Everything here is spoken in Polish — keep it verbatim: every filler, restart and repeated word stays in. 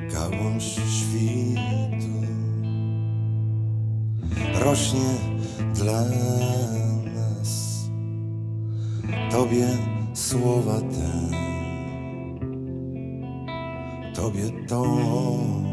Gałąź świtu rośnie dla nas. Tobie słowa te, Tobie to